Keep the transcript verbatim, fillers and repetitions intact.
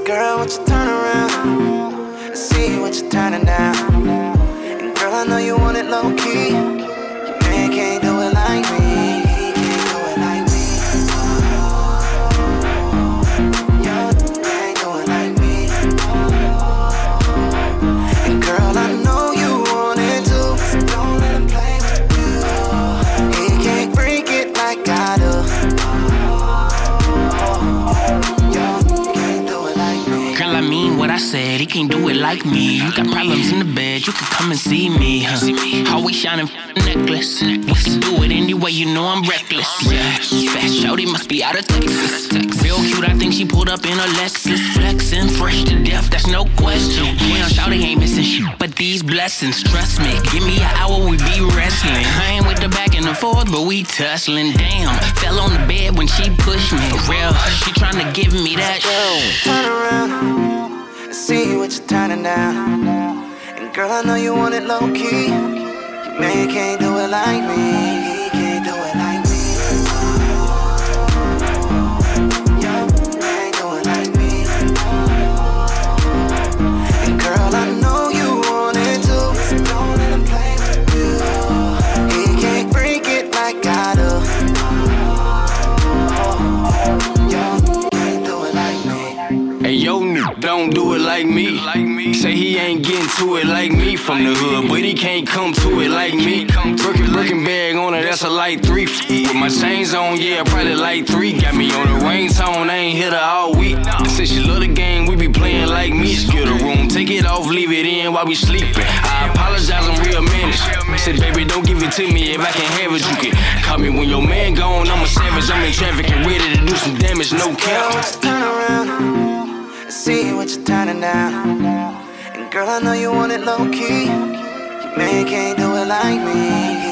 Girl, won't you turn around and see what you're turning down? And girl, I know you want it low key. Your man can't do it like me. He can't do it like me. Your man can't do it like me. And girl, I know you want it too. Don't let him play with you. He can't break it like I do. I mean what I said, he can't do it like me. You got problems in the bed, you can come and see me, huh? Always shining necklace. We can do it anyway, you know I'm reckless. Yeah, fat shorty must be out of Texas. Real cute, I think she pulled up in a Lexus. Flexing, fresh to death, that's no question. Damn, shorty ain't missing shit, but these blessings. Trust me, give me an hour, we be wrestling. I ain't with the back and the forth, but we tussling. Damn, fell on the bed when she pushed me. For real, she tryna give me that. Turn around and see what you're turning down. And girl, I know you want it low key. Your man can't do it like me. He can't do it like me. Your man do it like me. And girl, I know you want it too. Don't let him play with you. He can't break it like I do. Your can't do it like me. Hey, yo, don't do it like me. Say he ain't getting to it like me from the hood, but he can't come to it like me. Birkin, Birkin bag on it, that's a light three. With my chains on, yeah, probably light three. Got me on the ringtone, I ain't hit her all week. Said she love the game, we be playing like me. Skill the room, take it off, leave it in while we sleeping. I apologize, I'm real managed. Said, baby, don't give it to me if I can't have it. You can call me when your man gone, I'm a savage. I'm in traffic and ready to do some damage, no cap. Turn around, see what you're turning down. And girl, I know you want it low key. Your man can't do it like me.